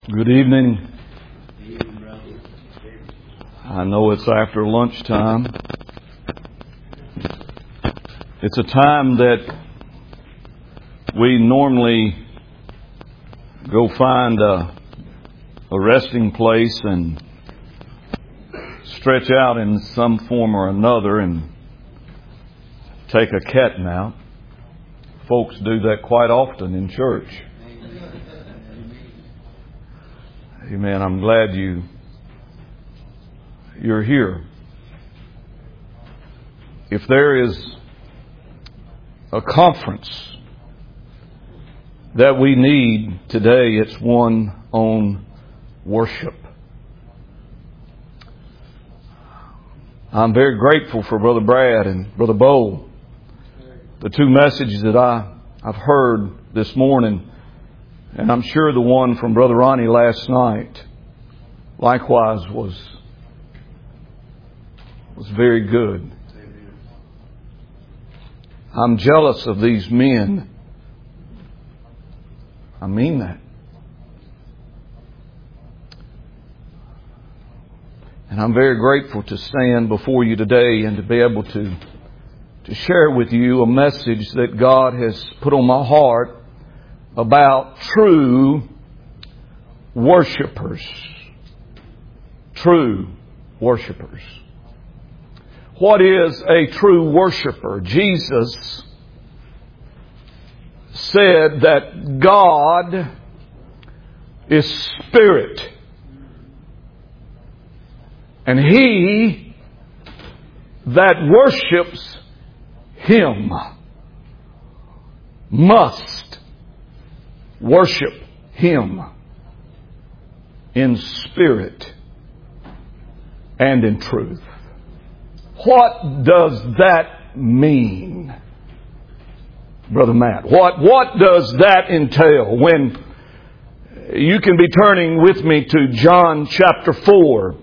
Good evening. I know it's after lunchtime. It's a time that we normally go find a resting place and stretch out in some form or another and take a cat nap. Folks do that quite often in church. Amen. I'm glad you're here. If there is a conference that we need today, it's one on worship. I'm very grateful for Brother Brad and Brother Bo. The two messages that I've heard this morning, and I'm sure the one from Brother Ronnie last night likewise was very good. I'm jealous of these men. I mean that. And I'm very grateful to stand before you today and to be able to share with you a message that God has put on my heart about true worshipers. True worshipers. What is a true worshiper? Jesus said that God is spirit. And he that worships Him must worship Him in spirit and in truth. What does that mean, Brother Matt? What does that entail? When you can be turning with me to John chapter 4.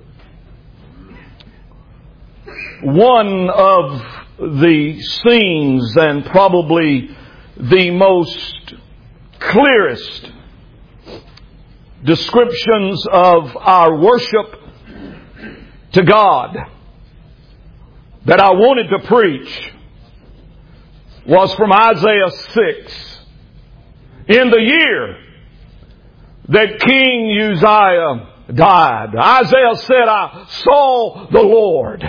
One of the scenes and probably the most clearest descriptions of our worship to God that I wanted to preach was from Isaiah 6. In the year that King Uzziah died, Isaiah said, I saw the Lord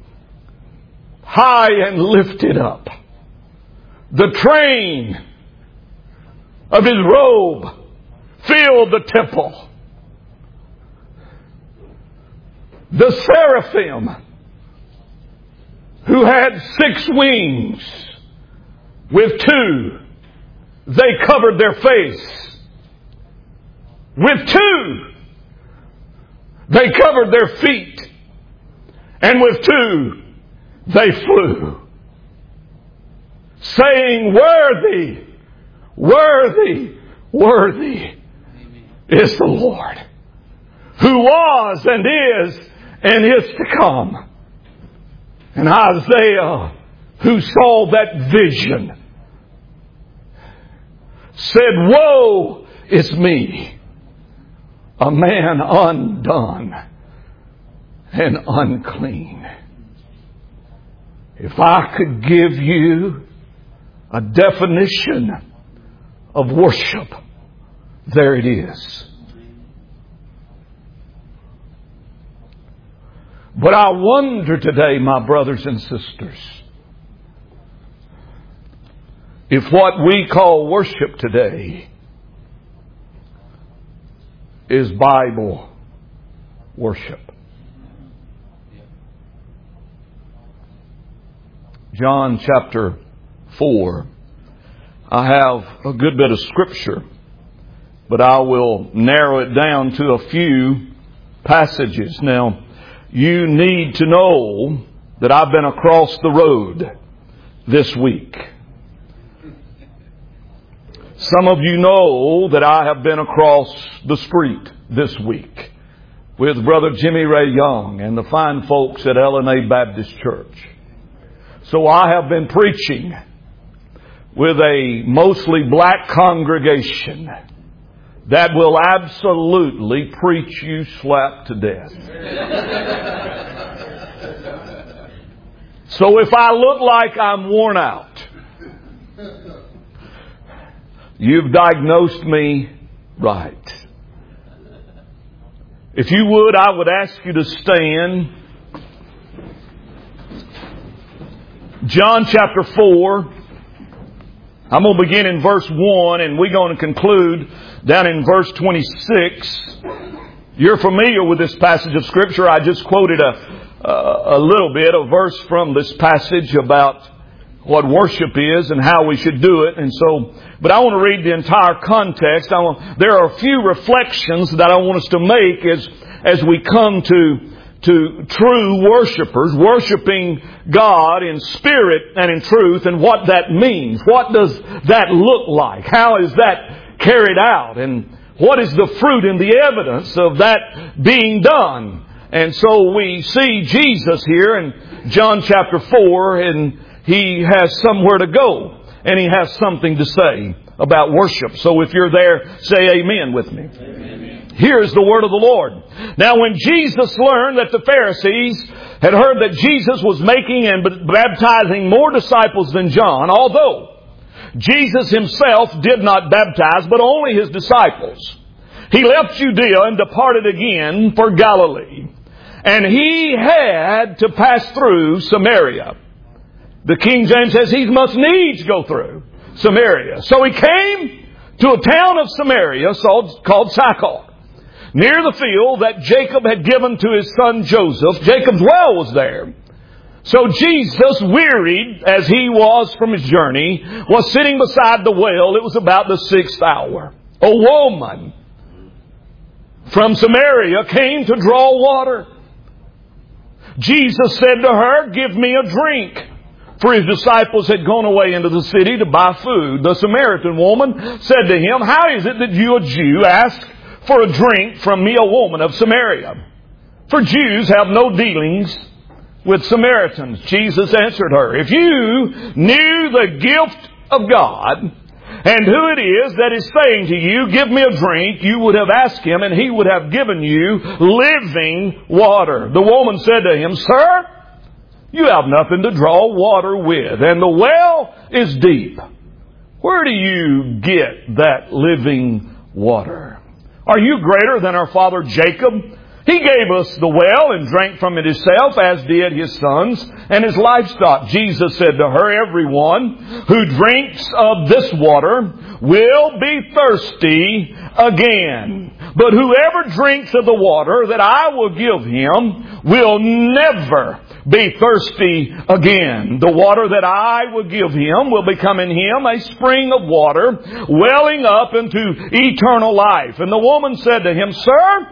high and lifted up. The train of His robe filled the temple. The seraphim, who had 6 wings, with 2, they covered their face. With 2, they covered their feet. And with 2, they flew, saying, Worthy, worthy, worthy is the Lord, who was and is to come. And Isaiah, who saw that vision, said, Woe is me, a man undone and unclean. If I could give you a definition of worship, there it is. But I wonder today, my brothers and sisters, if what we call worship today is Bible worship. John chapter 4. I have a good bit of scripture, but I will narrow it down to a few passages. Now, you need to know that I've been across the road this week. Some of you know that I have been across the street this week with Brother Jimmy Ray Young and the fine folks at LNA Baptist Church. So I have been preaching with a mostly black congregation that will absolutely preach you slap to death. So if I look like I'm worn out, you've diagnosed me right. If you would, I would ask you to stand. John chapter 4. I'm going to begin in verse 1 and we're going to conclude down in verse 26. You're familiar with this passage of Scripture. I just quoted a little bit, a verse from this passage about what worship is and how we should do it. But I want to read the entire context. There are a few reflections that I want us to make as we come to true worshipers, worshiping God in spirit and in truth, and what that means. What does that look like? How is that carried out? And what is the fruit and the evidence of that being done? And so we see Jesus here in John chapter 4, and He has somewhere to go, and He has something to say about worship. So if you're there, say amen with me. Amen. Here's the word of the Lord. Now when Jesus learned that the Pharisees had heard that Jesus was making and baptizing more disciples than John, although Jesus Himself did not baptize, but only His disciples, He left Judea and departed again for Galilee. And He had to pass through Samaria. The King James says He must needs go through Samaria. So He came to a town of Samaria called Sychar, near the field that Jacob had given to his son Joseph. Jacob's well was there. So Jesus, wearied as He was from His journey, was sitting beside the well. It was about the 6th hour. A woman from Samaria came to draw water. Jesus said to her, "Give me a drink." For His disciples had gone away into the city to buy food. The Samaritan woman said to Him, "How is it that you, a Jew, ask for a drink from me, a woman of Samaria? For Jews have no dealings with Samaritans." Jesus answered her, "If you knew the gift of God and who it is that is saying to you, 'Give me a drink,' you would have asked Him, and He would have given you living water." The woman said to Him, "Sir, you have nothing to draw water with, and the well is deep. Where do you get that living water? Are you greater than our father Jacob? He gave us the well and drank from it Himself, as did his sons and his livestock." Jesus said to her, "Everyone who drinks of this water will be thirsty again. But whoever drinks of the water that I will give him will never be thirsty again. The water that I will give him will become in him a spring of water, welling up into eternal life." And the woman said to Him, "Sir,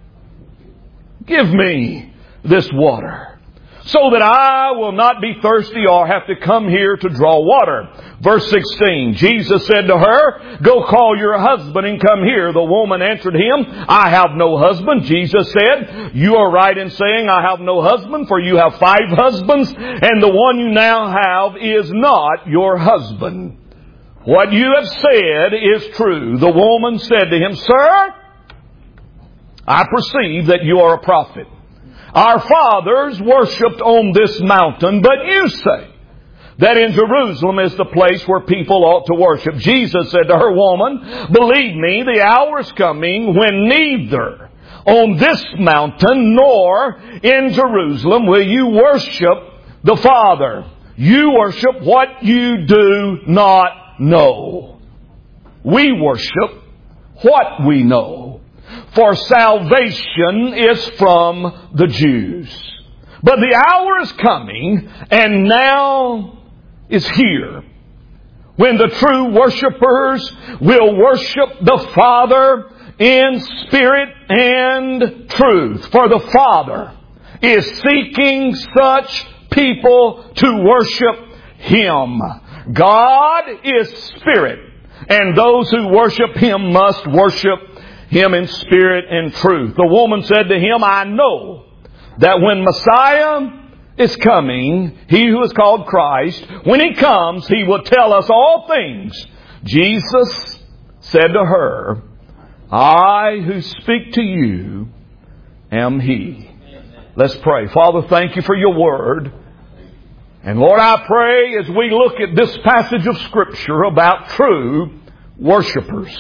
give me this water, so that I will not be thirsty or have to come here to draw water." Verse 16, Jesus said to her, "Go call your husband and come here." The woman answered Him, "I have no husband." Jesus said, "You are right in saying, 'I have no husband,' for you have 5 husbands, and the one you now have is not your husband. What you have said is true." The woman said to Him, "Sir, I perceive that you are a prophet. Our fathers worshipped on this mountain, but you say that in Jerusalem is the place where people ought to worship." Jesus said to her, "Woman, believe me, the hour is coming when neither on this mountain nor in Jerusalem will you worship the Father. You worship what you do not know. We worship what we know. For salvation is from the Jews. But the hour is coming, and now is here, when the true worshipers will worship the Father in spirit and truth. For the Father is seeking such people to worship Him. God is spirit, and those who worship Him must worship Him in spirit and truth." The woman said to Him, "I know that when Messiah is coming, He who is called Christ, when He comes, He will tell us all things." Jesus said to her, I who speak to you am He. Let's pray. Father, thank You for Your Word. And Lord, I pray as we look at this passage of Scripture about true worshipers,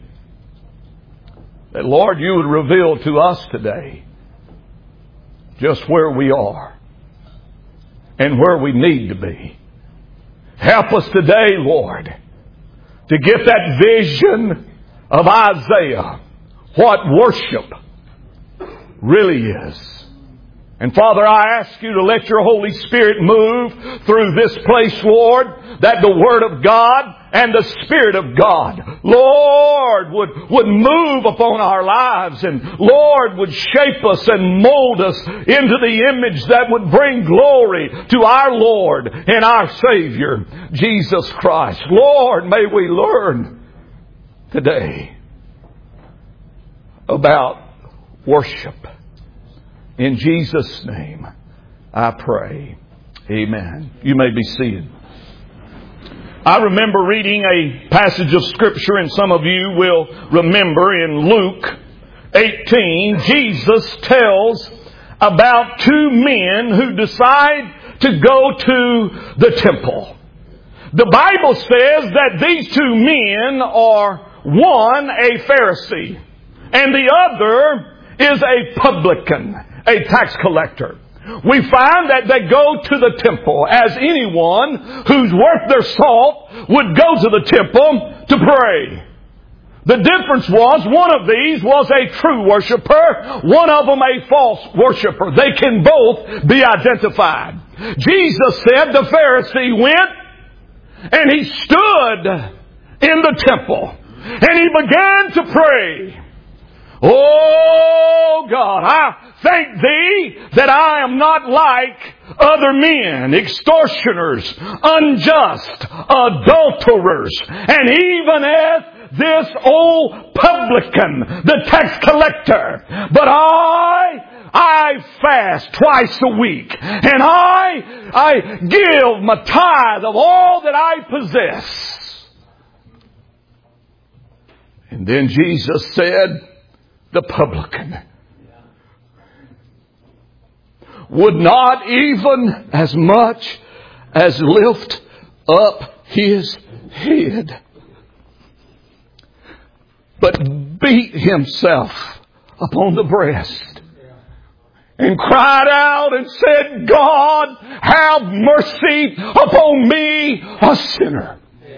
that Lord, You would reveal to us today just where we are and where we need to be. Help us today, Lord, to get that vision of Isaiah, what worship really is. And Father, I ask You to let Your Holy Spirit move through this place, Lord, that the Word of God and the Spirit of God, Lord, would move upon our lives and Lord would shape us and mold us into the image that would bring glory to our Lord and our Savior, Jesus Christ. Lord, may we learn today about worship. In Jesus' name, I pray. Amen. You may be seated. I remember reading a passage of Scripture, and some of you will remember in Luke 18, Jesus tells about two men who decide to go to the temple. The Bible says that these two men are, one, a Pharisee, and the other is a publican, a tax collector. We find that they go to the temple as anyone who's worth their salt would go to the temple to pray. The difference was one of these was a true worshiper, one of them a false worshiper. They can both be identified. Jesus said the Pharisee went and he stood in the temple and he began to pray. Oh God, I thank Thee that I am not like other men, extortioners, unjust, adulterers, and even as this old publican, the tax collector. But I fast twice a week, and I give my tithe of all that I possess. And then Jesus said, the publican would not even as much as lift up his head, but beat himself upon the breast and cried out and said, God, have mercy upon me, a sinner.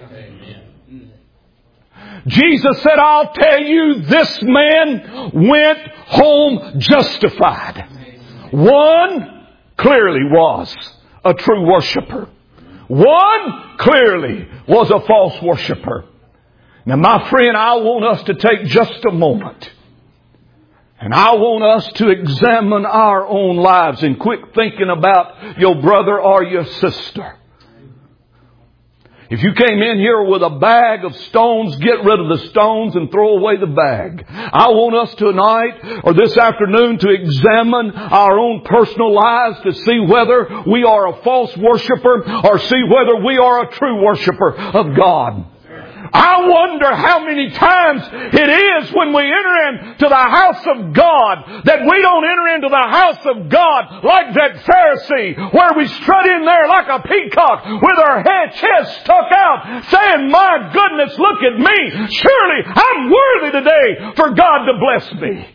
Jesus said, I'll tell you, this man went home justified. One clearly was a true worshiper. One clearly was a false worshiper. Now, my friend, I want us to take just a moment. And I want us to examine our own lives and quit thinking about your brother or your sister. If you came in here with a bag of stones, get rid of the stones and throw away the bag. I want us tonight or this afternoon to examine our own personal lives to see whether we are a false worshiper or see whether we are a true worshiper of God. I wonder how many times it is when we enter into the house of God that we don't enter into the house of God like that Pharisee, where we strut in there like a peacock with our chest stuck out saying, my goodness, look at me. Surely I'm worthy today for God to bless me.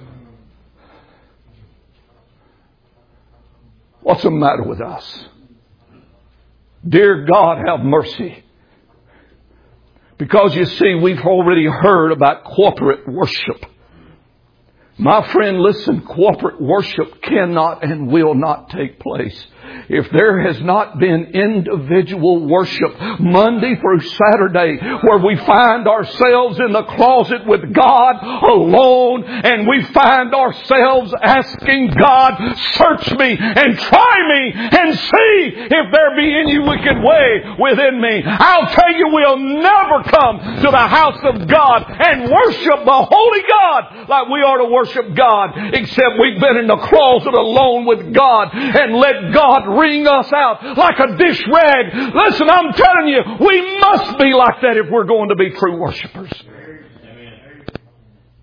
What's the matter with us? Dear God, have mercy. Because you see, we've already heard about corporate worship. My friend, listen, corporate worship cannot and will not take place if there has not been individual worship Monday through Saturday, where we find ourselves in the closet with God alone, and we find ourselves asking God, search me and try me and see if there be any wicked way within me. I'll tell you, we'll never come to the house of God and worship the holy God like we are to worship God, except we've been in the closet alone with God and let God wring us out like a dish rag. Listen, I'm telling you, we must be like that if we're going to be true worshipers.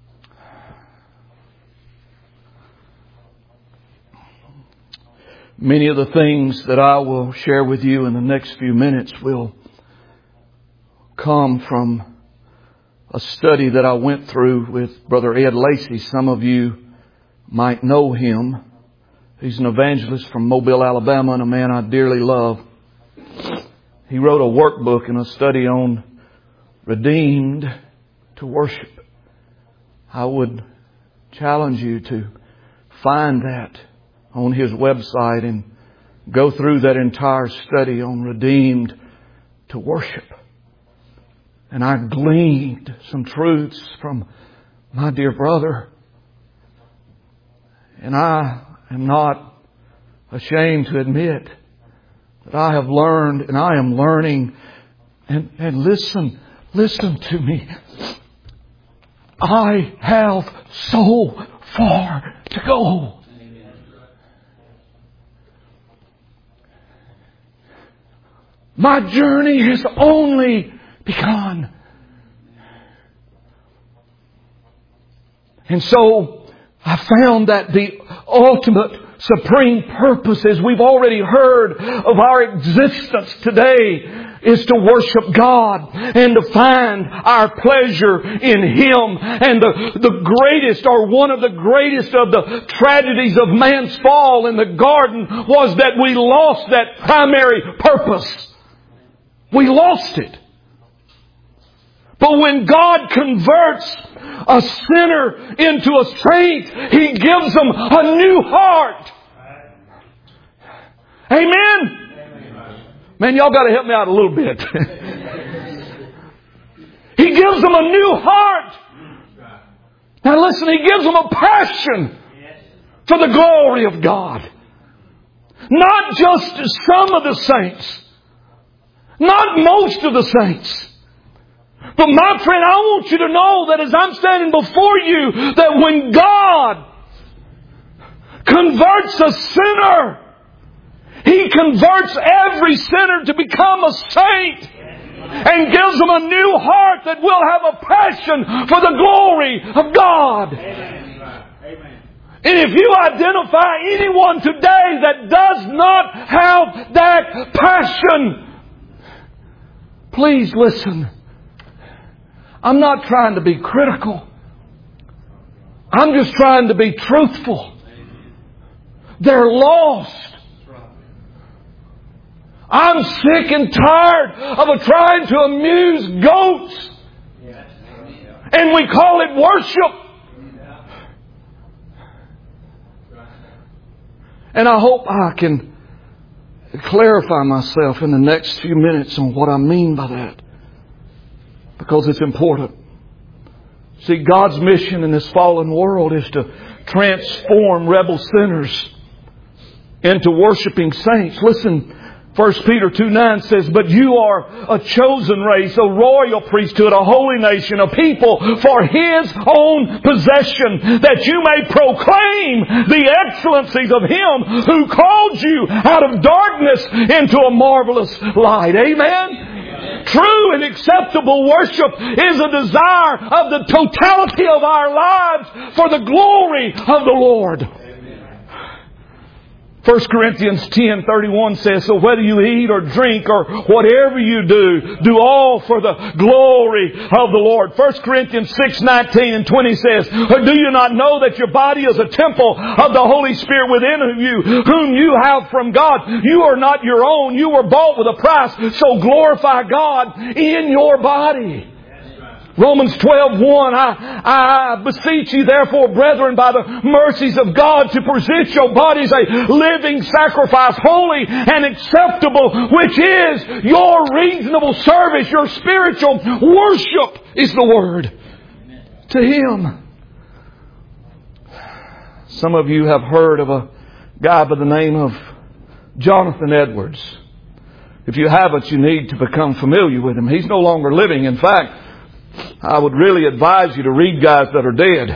Many of the things that I will share with you in the next few minutes will come from a study that I went through with Brother Ed Lacey. Some of you might know him. He's an evangelist from Mobile, Alabama, and a man I dearly love. He wrote a workbook and a study on redeemed to worship. I would challenge you to find that on his website and go through that entire study on redeemed to worship. And I gleaned some truths from my dear brother. And I am not ashamed to admit that I have learned and I am learning. And listen to me. I have so far to go. My journey has only begun. And so I found that the ultimate supreme purpose, as we've already heard, of our existence today is to worship God and to find our pleasure in Him. And the greatest, or one of the greatest of the tragedies of man's fall in the garden was that we lost that primary purpose. We lost it. But when God converts a sinner into a saint, He gives them a new heart. Amen? Man, y'all got to help me out a little bit. He gives them a new heart. Now listen, He gives them a passion for the glory of God. Not just some of the saints. Not most of the saints. But my friend, I want you to know that as I'm standing before you, that when God converts a sinner, He converts every sinner to become a saint and gives them a new heart that will have a passion for the glory of God. Amen. And if you identify anyone today that does not have that passion, please listen. I'm not trying to be critical. I'm just trying to be truthful. They're lost. I'm sick and tired of trying to amuse goats. And we call it worship. And I hope I can clarify myself in the next few minutes on what I mean by that. Because it's important. See, God's mission in this fallen world is to transform rebel sinners into worshiping saints. Listen, 1 Peter 2:9 says, "But you are a chosen race, a royal priesthood, a holy nation, a people for His own possession, that you may proclaim the excellencies of Him who called you out of darkness into a marvelous light." Amen? True and acceptable worship is a desire of the totality of our lives for the glory of the Lord. 1 Corinthians 10:31 says, "So whether you eat or drink or whatever you do, do all for the glory of the Lord." 1 Corinthians 6:19 and 20 says, "Do you not know that your body is a temple of the Holy Spirit within you, whom you have from God? You are not your own. You were bought with a price. So glorify God in your body." Romans 12:1, I beseech you therefore, brethren, by the mercies of God, to present your bodies a living sacrifice, holy and acceptable, which is your reasonable service. Your spiritual worship is the word to Him. Some of you have heard of a guy by the name of Jonathan Edwards. If you haven't, you need to become familiar with him. He's no longer living. In fact, I would really advise you to read guys that are dead.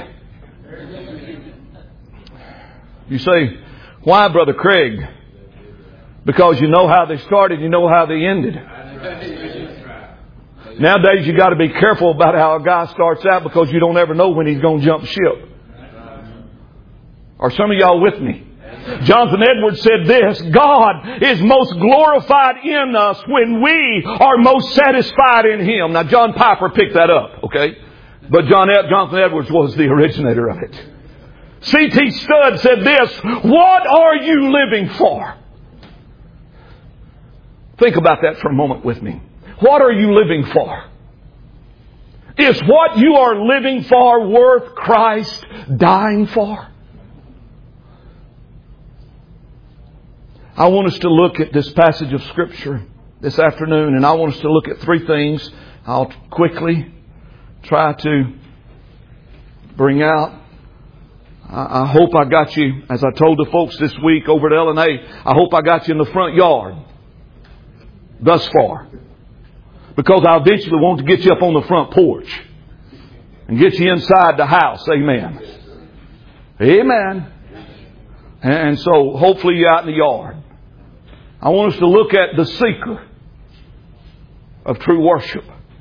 You say, "Why, Brother Craig?" Because you know how they started, you know how they ended. Nowadays you got to be careful about how a guy starts out, because you don't ever know when he's going to jump ship. Are some of y'all with me? Jonathan Edwards said this, God is most glorified in us when we are most satisfied in Him. Now, John Piper picked that up, okay? But Jonathan Edwards was the originator of it. C.T. Studd said this, what are you living for? Think about that for a moment with me. What are you living for? Is what you are living for worth Christ dying for? I want us to look at this passage of Scripture this afternoon, and I want us to look at three things. I'll quickly try to bring out. I hope I got you, as I told the folks this week over at L&A, I hope I got you in the front yard thus far. Because I eventually want to get you up on the front porch and get you inside the house. Amen. Amen. And so hopefully you're out in the yard. I want us to look at the seeker of true worship.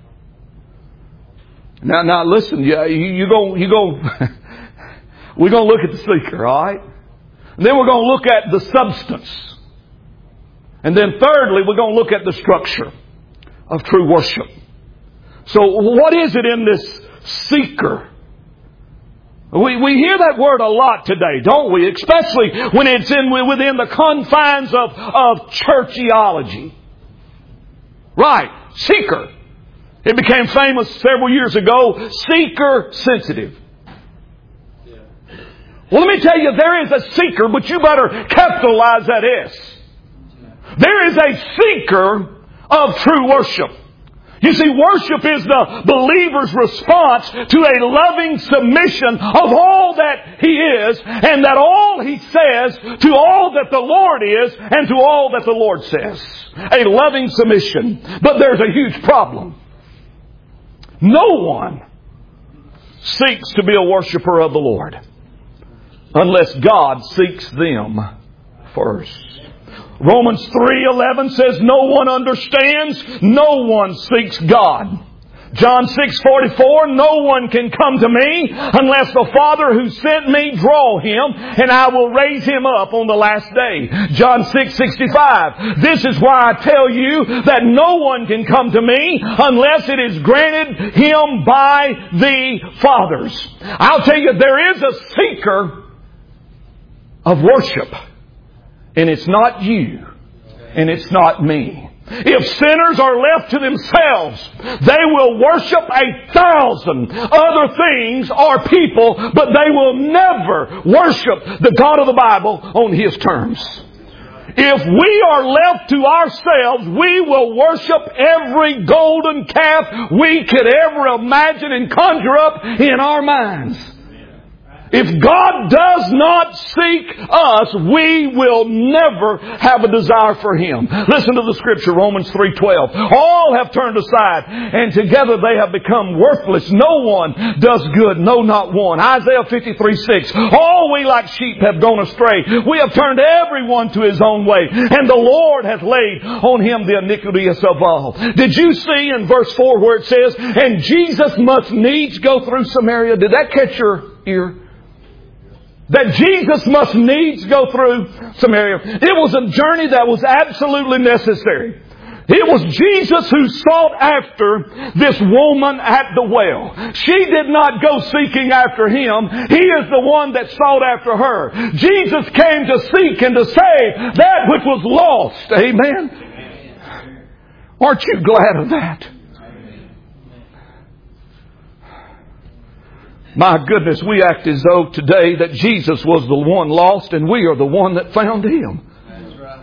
Now listen, you go. We're going to look at the seeker, all right? And then we're going to look at the substance. And then thirdly, we're going to look at the structure of true worship. So what is it in this seeker? We hear that word a lot today, don't we? Especially when it's within the confines of churchiology. Right, seeker. It became famous several years ago, seeker sensitive. Well, let me tell you, there is a seeker, but you better capitalize that S. There is a seeker of true worship. You see, worship is the believer's response to a loving submission of all that He is, and that all He says to all that the Lord is, and to all that the Lord says. A loving submission. But there's a huge problem. No one seeks to be a worshiper of the Lord unless God seeks them first. Romans 3:11 says, no one understands, no one seeks God. John 6:44, no one can come to me unless the Father who sent me draw him, and I will raise him up on the last day. John 6:65, this is why I tell you that no one can come to me unless it is granted him by the fathers. I'll tell you, there is a seeker of worship. And it's not you. And it's not me. If sinners are left to themselves, they will worship 1,000 other things or people, but they will never worship the God of the Bible on His terms. If we are left to ourselves, we will worship every golden calf we could ever imagine and conjure up in our minds. If God does not seek us, we will never have a desire for Him. Listen to the Scripture, Romans 3:12. All have turned aside, and together they have become worthless. No one does good, no, not one. Isaiah 53:6. All we like sheep have gone astray. We have turned everyone to his own way, and the Lord hath laid on Him the iniquity of all. Did you see in verse 4 where it says, and Jesus must needs go through Samaria? Did that catch your ear? That Jesus must needs go through Samaria. It was a journey that was absolutely necessary. It was Jesus who sought after this woman at the well. She did not go seeking after Him. He is the one that sought after her. Jesus came to seek and to save that which was lost. Amen. Aren't you glad of that? My goodness, we act as though today that Jesus was the one lost and we are the one that found Him. That's right.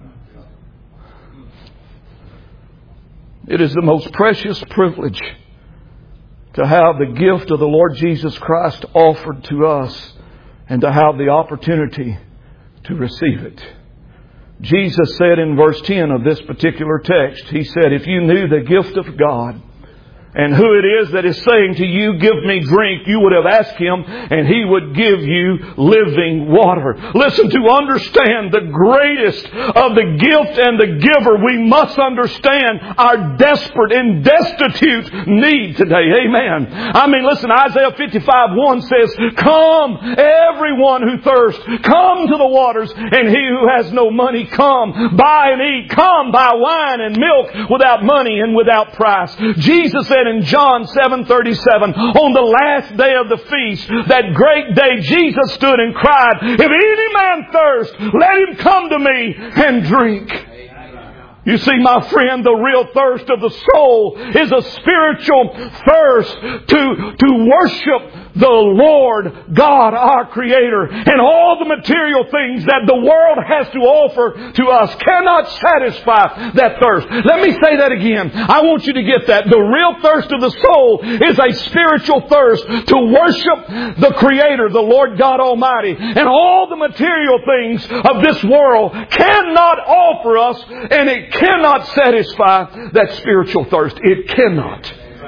It is the most precious privilege to have the gift of the Lord Jesus Christ offered to us and to have the opportunity to receive it. Jesus said in verse 10 of this particular text, He said, if you knew the gift of God and who it is that is saying to you, give me drink, you would have asked Him and He would give you living water. Listen, to understand the greatest of the gift and the giver, we must understand our desperate and destitute need today. Amen. I mean, listen, Isaiah 55:1 says, come, everyone who thirsts, come to the waters, and he who has no money, come, buy and eat. Come, buy wine and milk without money and without price. Jesus said in John 7:37, on the last day of the feast, that great day, Jesus stood and cried, if any man thirst, let him come to me and drink. You see, my friend, the real thirst of the soul is a spiritual thirst to worship the Lord God, our Creator. And all the material things that the world has to offer to us cannot satisfy that thirst. Let me say that again. I want you to get that. The real thirst of the soul is a spiritual thirst to worship the Creator, the Lord God Almighty. And all the material things of this world cannot offer us, and it cannot satisfy that spiritual thirst. It cannot.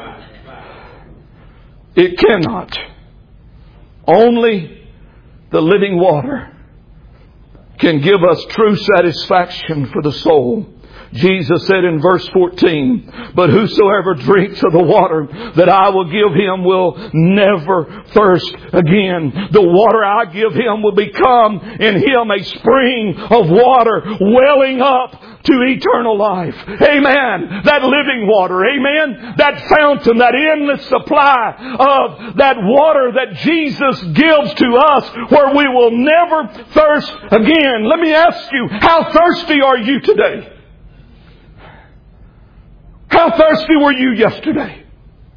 It cannot. Only the living water can give us true satisfaction for the soul. Jesus said in verse 14, but whosoever drinks of the water that I will give him will never thirst again. The water I give him will become in him a spring of water welling up to eternal life. Amen. That living water. Amen. That fountain, that endless supply of that water that Jesus gives to us where we will never thirst again. Let me ask you, how thirsty are you today? How thirsty were you yesterday?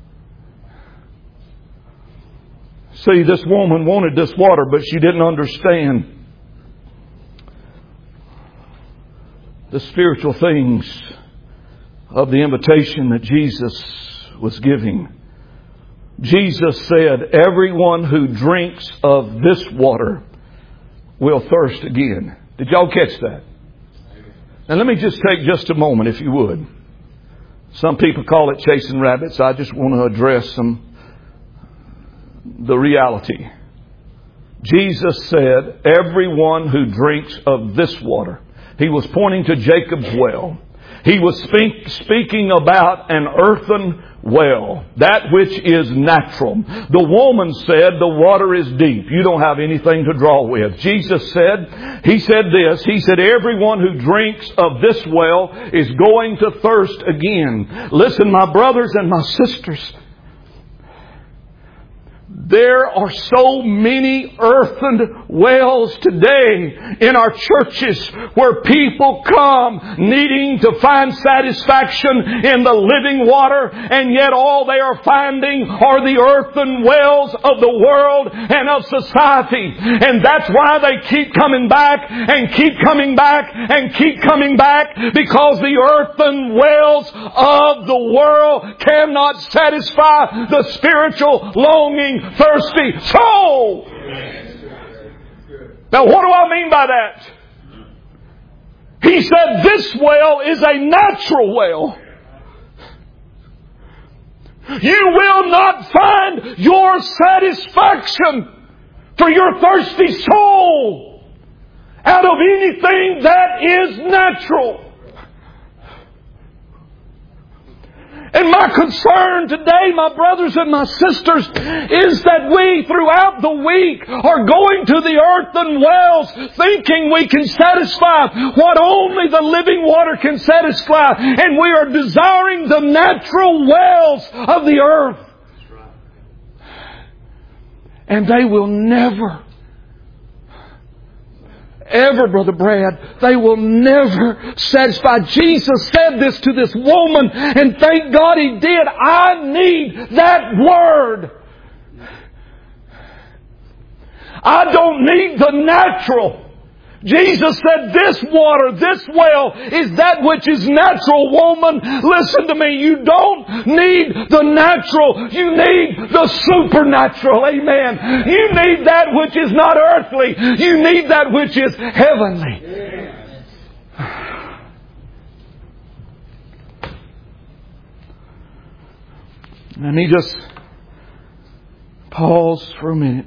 See, this woman wanted this water, but she didn't understand the spiritual things of the invitation that Jesus was giving. Jesus said, everyone who drinks of this water will thirst again. Did y'all catch that? Now let me just take just a moment, if you would. Some people call it chasing rabbits. I just want to address the reality. Jesus said, everyone who drinks of this water. He was pointing to Jacob's well. He was speaking about an earthen well, that which is natural. The woman said, the water is deep. You don't have anything to draw with. Jesus said, He said this, He said, everyone who drinks of this well is going to thirst again. Listen, my brothers and my sisters, there are so many earthen wells today in our churches where people come needing to find satisfaction in the living water, and yet all they are finding are the earthen wells of the world and of society. And that's why they keep coming back and keep coming back and keep coming back, because the earthen wells of the world cannot satisfy the spiritual longing, thirsty soul. Now, what do I mean by that? He said this well is a natural well. You will not find your satisfaction for your thirsty soul out of anything that is natural. And my concern today, my brothers and my sisters, is that we throughout the week are going to the earthen wells thinking we can satisfy what only the living water can satisfy. And we are desiring the natural wells of the earth. And they will never, ever, Brother Brad, they will never satisfy. Jesus said this to this woman, and thank God He did. I need that Word. I don't need the natural. Jesus said, this water, this well, is that which is natural, woman. Listen to me. You don't need the natural. You need the supernatural. Amen. You need that which is not earthly. You need that which is heavenly. Let me just pause for a minute.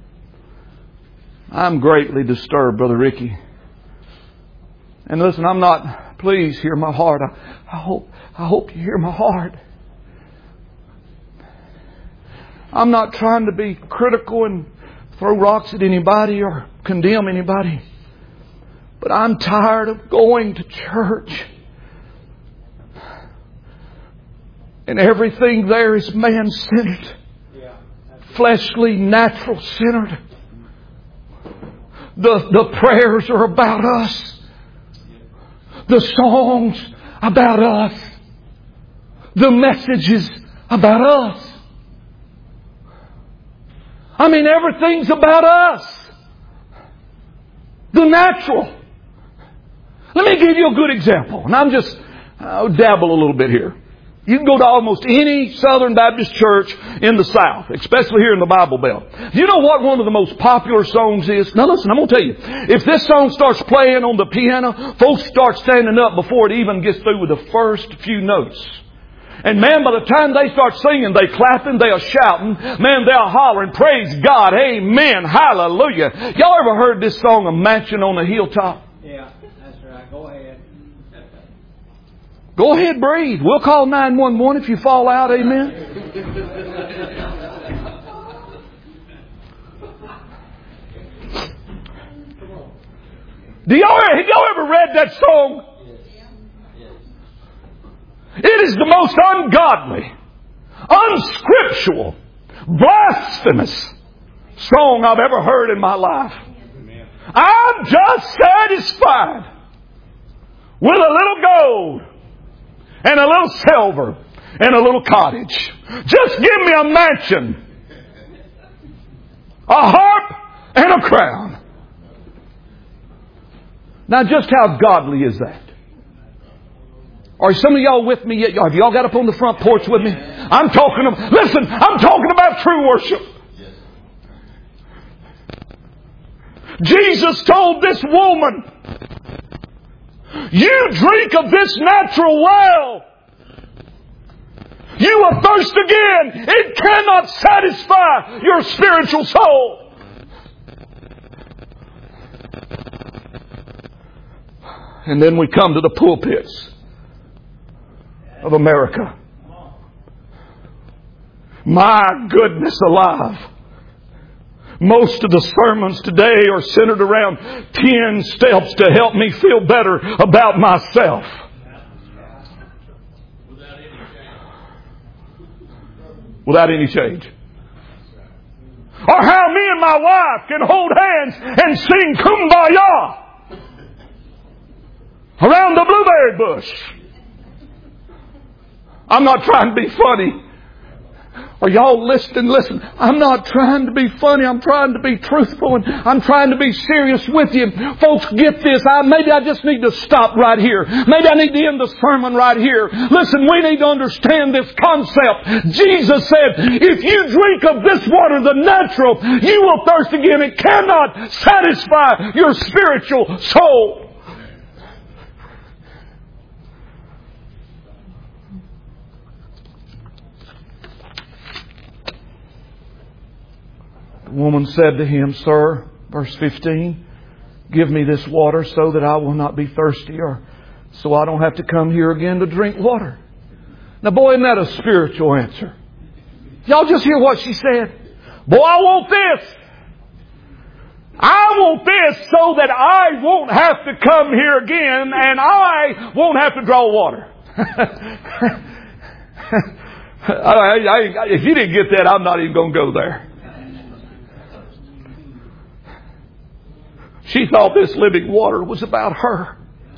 I'm greatly disturbed, Brother Ricky. And listen, I'm not, please hear my heart. I hope you hear my heart. I'm not trying to be critical and throw rocks at anybody or condemn anybody. But I'm tired of going to church and everything there is man-centered, fleshly, natural-centered. The prayers are about us. The songs about us. The messages about us. I mean, everything's about us. The natural. Let me give you a good example. And I'll dabble a little bit here. You can go to almost any Southern Baptist church in the South, especially here in the Bible Belt. Do you know what one of the most popular songs is? Now listen, I'm going to tell you. If this song starts playing on the piano, folks start standing up before it even gets through with the first few notes. And man, by the time they start singing, they clapping, they are shouting, man, they are hollering, praise God, amen, hallelujah. Y'all ever heard this song, A Mansion on a Hilltop? Yeah, that's right. Go ahead. Go ahead, breathe. We'll call 911 if you fall out, amen. Have y'all ever read that song? It is the most ungodly, unscriptural, blasphemous song I've ever heard in my life. I'm just satisfied with a little gold and a little silver and a little cottage. Just give me a mansion, a harp and a crown. Now just how godly is that? Are some of y'all with me yet? Have y'all got up on the front porch with me? I'm talking about true worship. Jesus told this woman, you drink of this natural well, you will thirst again. It cannot satisfy your spiritual soul. And then we come to the pulpits of America. My goodness alive. Most of the sermons today are centered around 10 steps to help me feel better about myself. Without any change. Or how me and my wife can hold hands and sing Kumbaya around the blueberry bush. I'm not trying to be funny. Are y'all listening? Listen, I'm not trying to be funny. I'm trying to be truthful, and I'm trying to be serious with you. Folks, get this. Maybe I just need to stop right here. Maybe I need to end the sermon right here. Listen, we need to understand this concept. Jesus said, if you drink of this water, the natural, you will thirst again. It cannot satisfy your spiritual soul. The woman said to him, Sir, verse 15, give me this water so that I will not be thirsty, or so I don't have to come here again to drink water. Now, boy, isn't that a spiritual answer? Y'all just hear what she said. Boy, I want this. I want this so that I won't have to come here again and I won't have to draw water. If you didn't get that, I'm not even going to go there. She thought this living water was about her.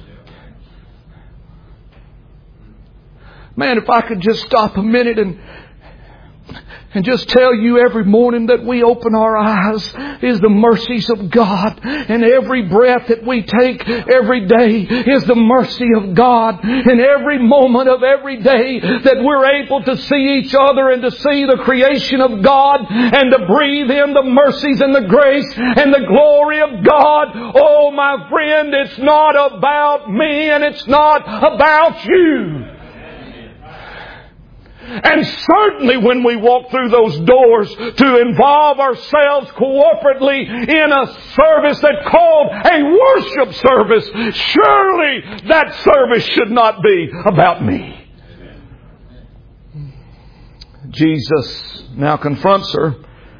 Man, if I could just stop a minute and just tell you every morning that we open our eyes is the mercies of God. And every breath that we take every day is the mercy of God. And every moment of every day that we're able to see each other and to see the creation of God and to breathe in the mercies and the grace and the glory of God. Oh, my friend, it's not about me and it's not about you. And certainly when we walk through those doors to involve ourselves corporately in a service that's called a worship service, surely that service should not be about me. Jesus now confronts her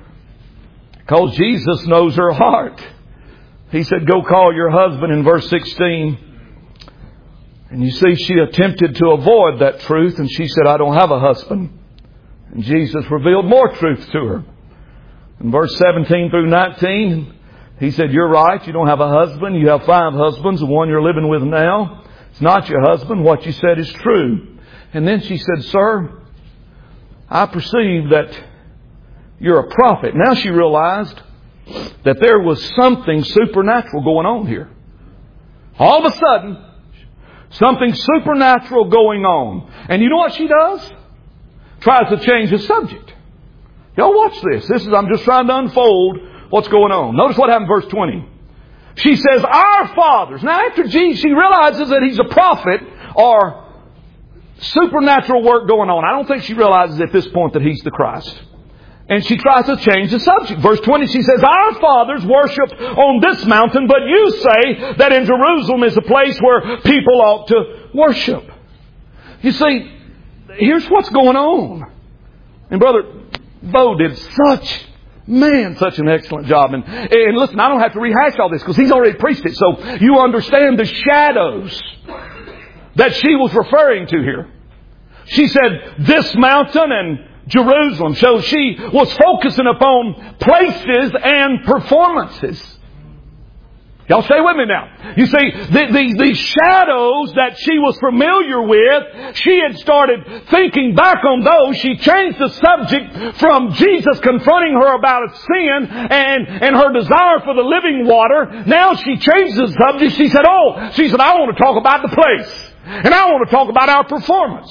because Jesus knows her heart. He said, go call your husband in verse 16. And you see, she attempted to avoid that truth, and she said, I don't have a husband. And Jesus revealed more truth to her. In verse 17 through 19, He said, you're right, you don't have a husband. You have 5 husbands, the one you're living with now. It's not your husband. What you said is true. And then she said, sir, I perceive that you're a prophet. Now she realized that there was something supernatural going on here. All of a sudden, something supernatural going on. And you know what she does? Tries to change the subject. Y'all watch this. I'm just trying to unfold what's going on. Notice what happened in verse 20. She says, our fathers. Now after she realizes that he's a prophet or supernatural work going on. I don't think she realizes at this point that he's the Christ. And she tries to change the subject. Verse 20, she says, our fathers worshipped on this mountain, but you say that in Jerusalem is a place where people ought to worship. You see, here's what's going on. And Brother Bo did such an excellent job. And listen, I don't have to rehash all this because he's already preached it. So you understand the shadows that she was referring to here. She said, this mountain and Jerusalem. So she was focusing upon places and performances. Y'all stay with me now. You see, the shadows that she was familiar with, she had started thinking back on those. She changed the subject from Jesus confronting her about sin and her desire for the living water. Now she changed the subject. She said, I want to talk about the place. And I want to talk about our performance.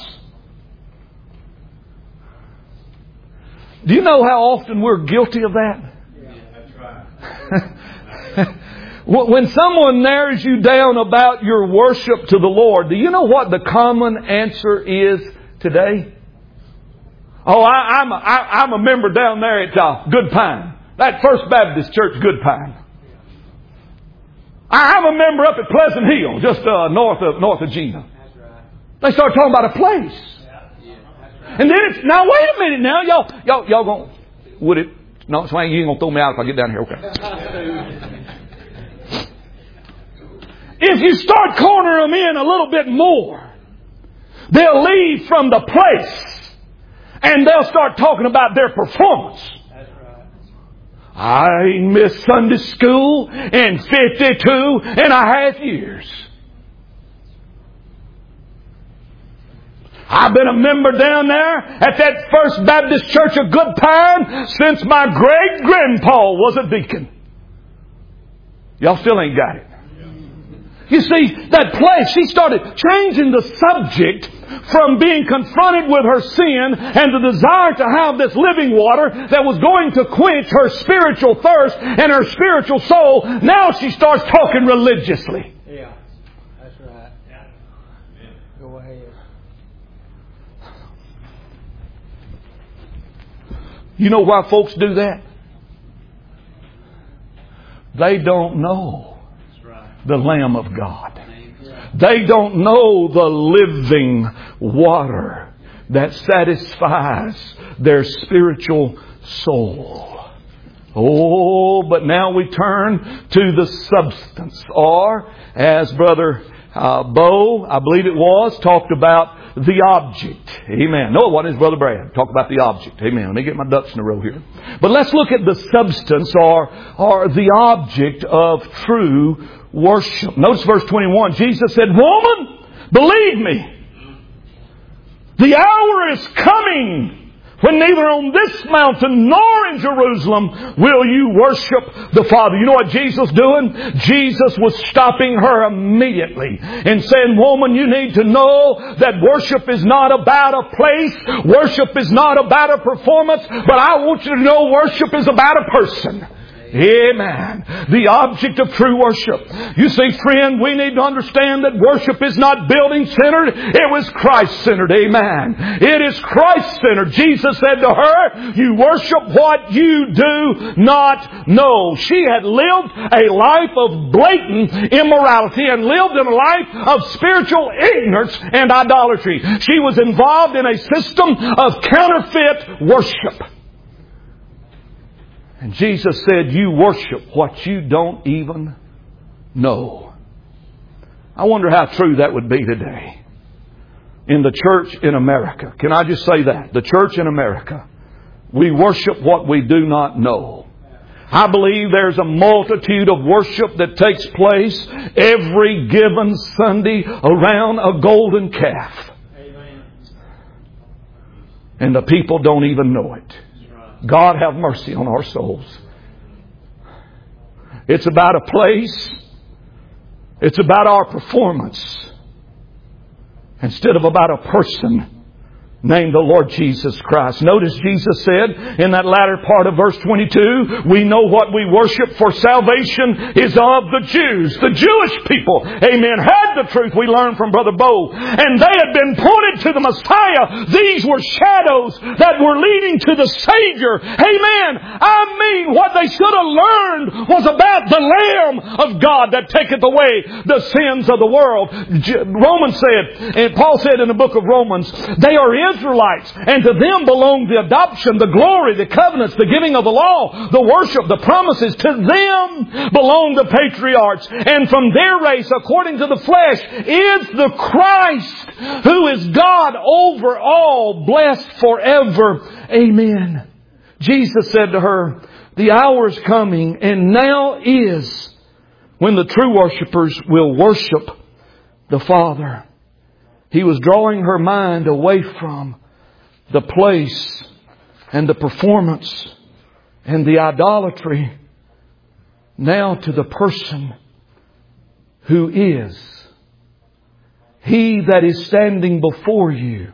Do you know how often we're guilty of that? Yeah, that's right. When someone narrows you down about your worship to the Lord, do you know what the common answer is today? I'm a member down there at Good Pine. That First Baptist Church, Good Pine. I'm a member up at Pleasant Hill, just north of Gina. That's right. They start talking about a place. And then now wait a minute now, y'all going, would it? No, Swain, you ain't gonna throw me out if I get down here, okay? If you start cornering them in a little bit more, they'll leave from the place and they'll start talking about their performance. That's right. I missed Sunday school in 52 and a half years. I've been a member down there at that First Baptist Church of Good Pine since my great-grandpa was a deacon. Y'all still ain't got it. You see, that place, she started changing the subject from being confronted with her sin and the desire to have this living water that was going to quench her spiritual thirst and her spiritual soul. Now she starts talking religiously. Yeah, that's right. Yeah. Go ahead. You know why folks do that? They don't know the Lamb of God. They don't know the living water that satisfies their spiritual soul. Oh, but now we turn to the substance. Or, as Brother Bo, I believe it was, talked about the object. Amen. No, it wasn't. His Brother Brad. Talk about the object. Amen. Let me get my ducks in a row here. But let's look at the substance or the object of true worship. Notice verse 21. Jesus said, woman, believe me, the hour is coming when neither on this mountain nor in Jerusalem will you worship the Father. You know what Jesus was doing? Jesus was stopping her immediately and saying, woman, you need to know that worship is not about a place. Worship is not about a performance. But I want you to know worship is about a person. Amen. The object of true worship. You see, friend, we need to understand that worship is not building-centered. It was Christ-centered. Amen. It is Christ-centered. Jesus said to her, you worship what you do not know. She had lived a life of blatant immorality and lived in a life of spiritual ignorance and idolatry. She was involved in a system of counterfeit worship. And Jesus said, you worship what you don't even know. I wonder how true that would be today in the church in America. Can I just say that? The church in America. We worship what we do not know. I believe there's a multitude of worship that takes place every given Sunday around a golden calf. And the people don't even know it. God have mercy on our souls. It's about a place. It's about our performance. Instead of about a person named the Lord Jesus Christ. Notice Jesus said in that latter part of verse 22, we know what we worship, for salvation is of the Jews. The Jewish people, amen, had the truth we learned from Brother Bo. And they had been pointed to the Messiah. These were shadows that were leading to the Savior. Amen. I mean, what they should have learned was about the Lamb of God that taketh away the sins of the world. Romans said, and Paul said in the book of Romans, they are Israelites, and to them belong the adoption, the glory, the covenants, the giving of the law, the worship, the promises. To them belong the patriarchs, and from their race, according to the flesh, is the Christ, who is God over all, blessed forever. Amen. Jesus said to her, the hour is coming, and now is, when the true worshipers will worship the Father. He was drawing her mind away from the place and the performance and the idolatry, now to the person who is. He that is standing before you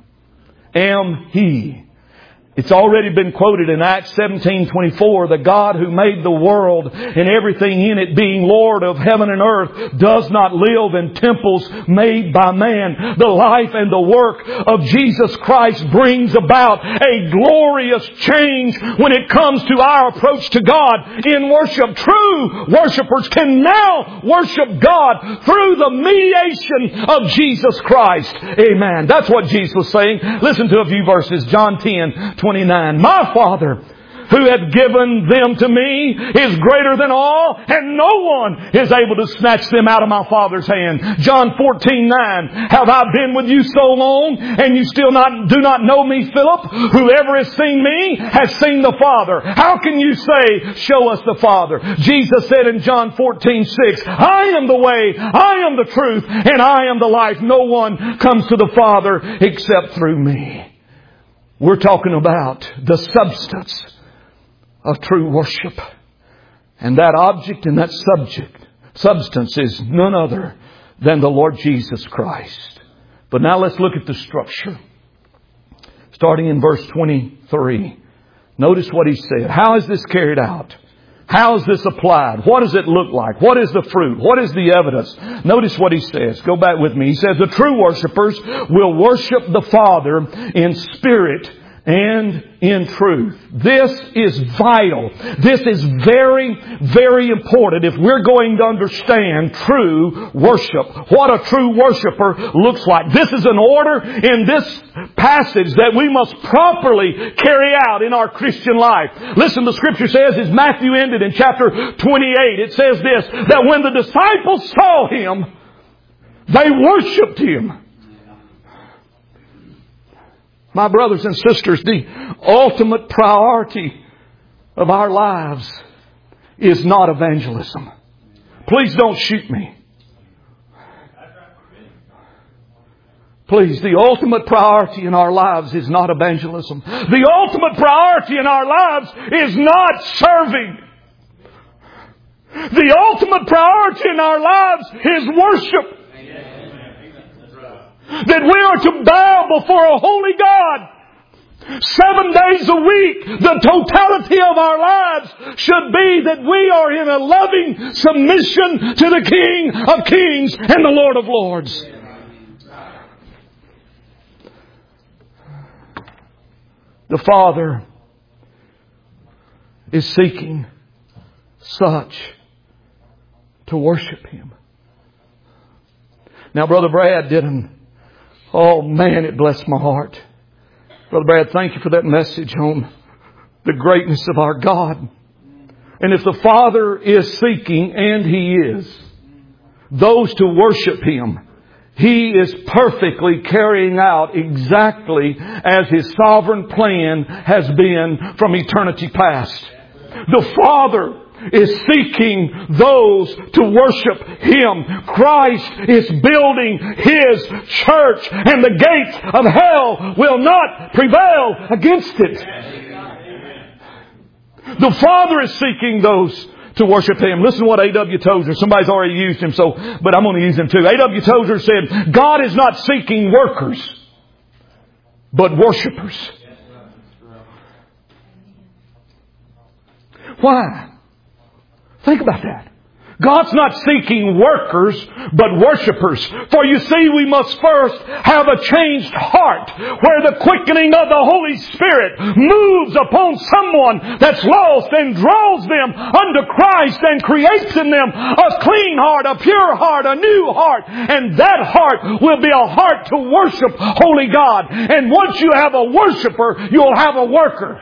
am He. It's already been quoted in Acts 17:24. The God who made the world and everything in it, being Lord of heaven and earth, does not live in temples made by man. The life and the work of Jesus Christ brings about a glorious change when it comes to our approach to God in worship. True worshipers can now worship God through the mediation of Jesus Christ. Amen. That's what Jesus was saying. Listen to a few verses. John 10:29. My Father, who hath given them to me, is greater than all, and no one is able to snatch them out of my Father's hand. John 14:9. Have I been with you so long, and you still do not know me, Philip? Whoever has seen me has seen the Father. How can you say, show us the Father? Jesus said in John 14:6, I am the way, I am the truth, and I am the life. No one comes to the Father except through me. We're talking about the substance of true worship. And that object and that substance is none other than the Lord Jesus Christ. But now let's look at the structure. Starting in verse 23. Notice what he said. How is this carried out? How is this applied? What does it look like? What is the fruit? What is the evidence? Notice what he says. Go back with me. He says, the true worshipers will worship the Father in spirit and in truth. This is vital. This is very, very important if we're going to understand true worship. What a true worshiper looks like. This is an order in this passage that we must properly carry out in our Christian life. Listen, the Scripture says, as Matthew ended in chapter 28, it says this, that when the disciples saw Him, they worshipped Him. My brothers and sisters, the ultimate priority of our lives is not evangelism. Please don't shoot me. Please, the ultimate priority in our lives is not evangelism. The ultimate priority in our lives is not serving. The ultimate priority in our lives is worship. That we are to bow before a holy God 7 days a week, the totality of our lives should be that we are in a loving submission to the King of Kings and the Lord of Lords. The Father is seeking such to worship Him. Now, Brother Brad did oh man, it blessed my heart. Brother Brad, thank you for that message on the greatness of our God. And if the Father is seeking, and He is, those to worship Him, He is perfectly carrying out exactly as His sovereign plan has been from eternity past. The Father is seeking those to worship Him. Christ is building His church, and the gates of hell will not prevail against it. The Father is seeking those to worship Him. Listen to what A.W. Tozer, somebody's already used him, but I'm going to use him too. A.W. Tozer said, God is not seeking workers, but worshipers. Why? Think about that. God's not seeking workers, but worshipers. For you see, we must first have a changed heart, where the quickening of the Holy Spirit moves upon someone that's lost and draws them unto Christ and creates in them a clean heart, a pure heart, a new heart. And that heart will be a heart to worship Holy God. And once you have a worshiper, you'll have a worker.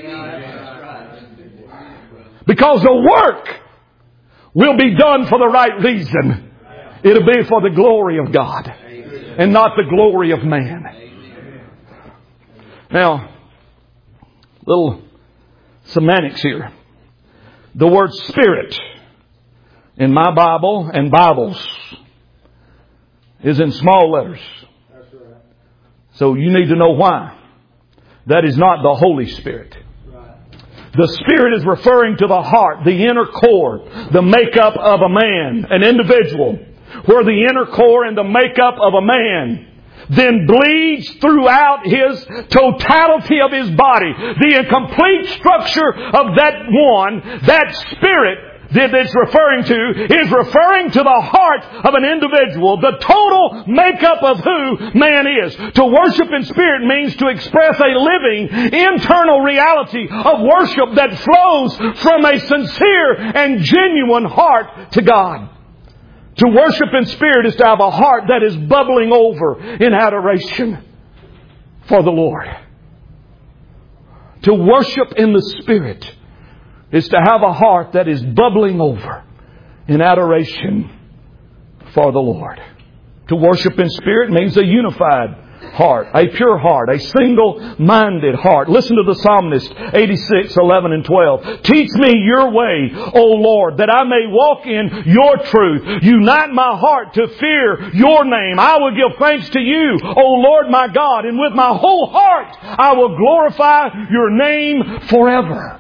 Because the work will be done for the right reason. It'll be for the glory of God and not the glory of man. Now, little semantics here. The word Spirit in my Bible and Bibles is in small letters. So you need to know why. That is not the Holy Spirit. The Spirit is referring to the heart, the inner core, the makeup of a man, an individual, where the inner core and the makeup of a man then bleeds throughout his totality of his body. The complete structure of that one, that Spirit that it's referring to, is referring to the heart of an individual, the total makeup of who man is. To worship in spirit means to express a living, internal reality of worship that flows from a sincere and genuine heart to God. To worship in spirit is to have a heart that is bubbling over in adoration for the Lord. To worship in the Spirit is to have a heart that is bubbling over in adoration for the Lord. To worship in spirit means a unified heart, a pure heart, a single-minded heart. Listen to the psalmist, 86:11 and 12. Teach me your way, O Lord, that I may walk in your truth. Unite my heart to fear your name. I will give thanks to you, O Lord my God, and with my whole heart I will glorify your name forever.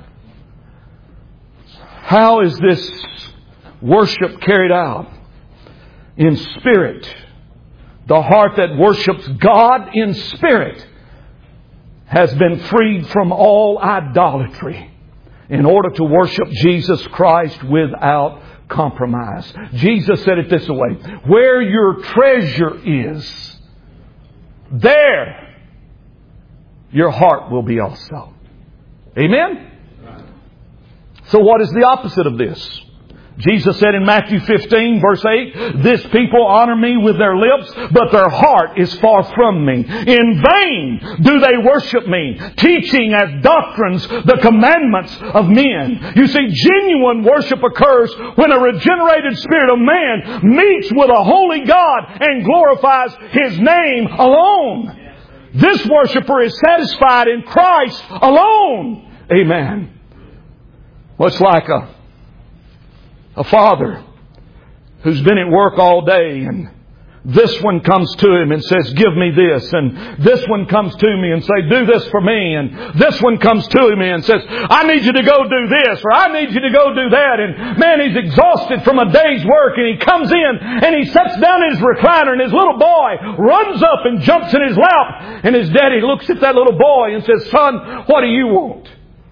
How is this worship carried out? In spirit. The heart that worships God in spirit has been freed from all idolatry in order to worship Jesus Christ without compromise. Jesus said it this way, where your treasure is, there your heart will be also. Amen? So what is the opposite of this? Jesus said in Matthew 15, verse 8, this people honor me with their lips, but their heart is far from me. In vain do they worship me, teaching as doctrines the commandments of men. You see, genuine worship occurs when a regenerated spirit of man meets with a holy God and glorifies His name alone. This worshiper is satisfied in Christ alone. Amen. Much like a father who's been at work all day and this one comes to him and says, give me this. And this one comes to me and say, do this for me. And this one comes to him and says, I need you to go do this, or I need you to go do that. And man, he's exhausted from a day's work, and he comes in and he sits down in his recliner, and his little boy runs up and jumps in his lap. And his daddy looks at that little boy and says, son, what do you want?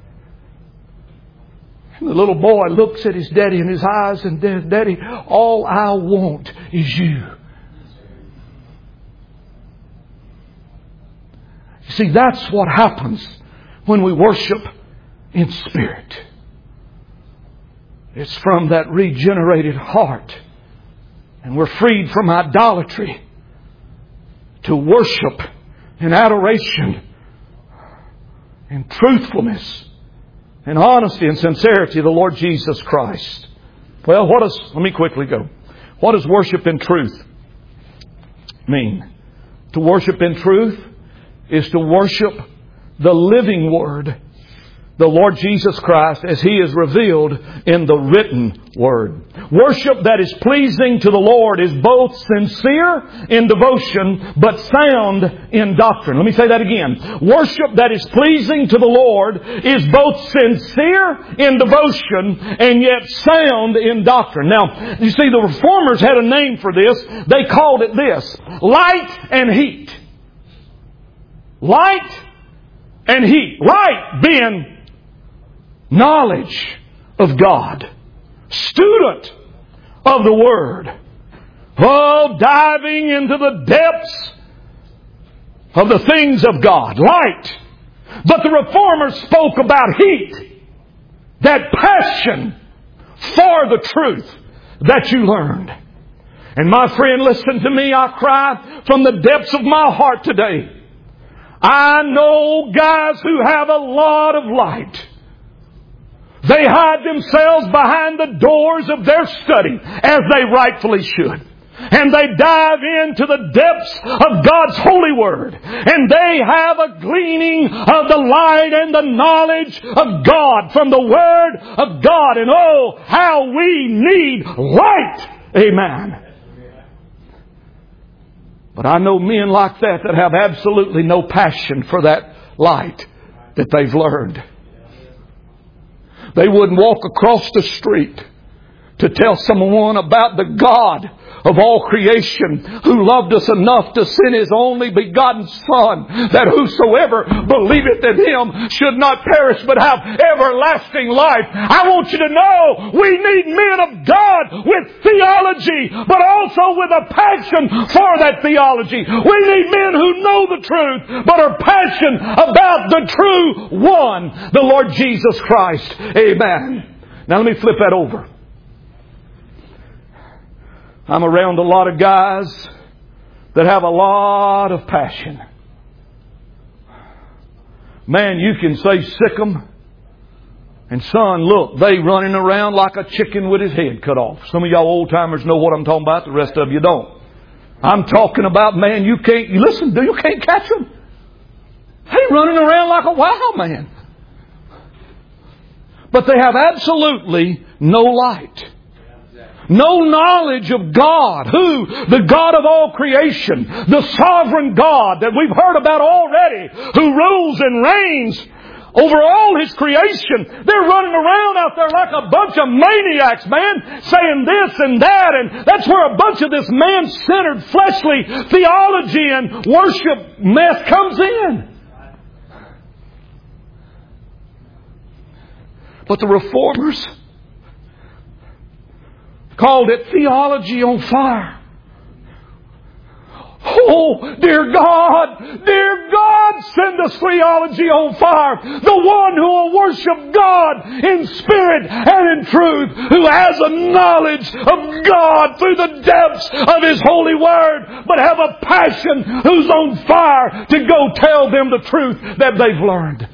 And the little boy looks at his daddy in his eyes and says, Daddy, all I want is you. See, that's what happens when we worship in spirit. It's from that regenerated heart. And we're freed from idolatry to worship in adoration and truthfulness and honesty and sincerity of the Lord Jesus Christ. Well, let me quickly go. What does worship in truth mean? To worship in truth is to worship the living Word, the Lord Jesus Christ, as He is revealed in the written Word. Worship that is pleasing to the Lord is both sincere in devotion, but sound in doctrine. Let me say that again. Worship that is pleasing to the Lord is both sincere in devotion and yet sound in doctrine. Now, you see, the Reformers had a name for this. They called it this: light and heat. Light and heat. Light being knowledge of God. Student of the Word. Oh, diving into the depths of the things of God. Light. But the Reformers spoke about heat. That passion for the truth that you learned. And my friend, listen to me. I cry from the depths of my heart today. I know guys who have a lot of light. They hide themselves behind the doors of their study, as they rightfully should. And they dive into the depths of God's holy Word. And they have a gleaning of the light and the knowledge of God from the Word of God. And oh, how we need light. Amen. But I know men like that have absolutely no passion for that light that they've learned. They wouldn't walk across the street to tell someone about the God of all creation, who loved us enough to send His only begotten Son, that whosoever believeth in Him should not perish but have everlasting life. I want you to know we need men of God with theology, but also with a passion for that theology. We need men who know the truth, but are passionate about the true one, the Lord Jesus Christ. Amen. Now let me flip that over. I'm around a lot of guys that have a lot of passion. Man, you can say sick 'em. And son, look, they running around like a chicken with his head cut off. Some of y'all old timers know what I'm talking about. The rest of you don't. I'm talking about, man, you can't catch them. They running around like a wild man. But they have absolutely no light. No knowledge of God, who? The God of all creation, the sovereign God that we've heard about already, who rules and reigns over all His creation. They're running around out there like a bunch of maniacs, man, saying this and that, and that's where a bunch of this man-centered, fleshly theology and worship mess comes in. But the Reformers called it theology on fire. Oh, dear God, send us theology on fire. The one who will worship God in spirit and in truth, who has a knowledge of God through the depths of His holy Word, but have a passion, who's on fire to go tell them the truth that they've learned.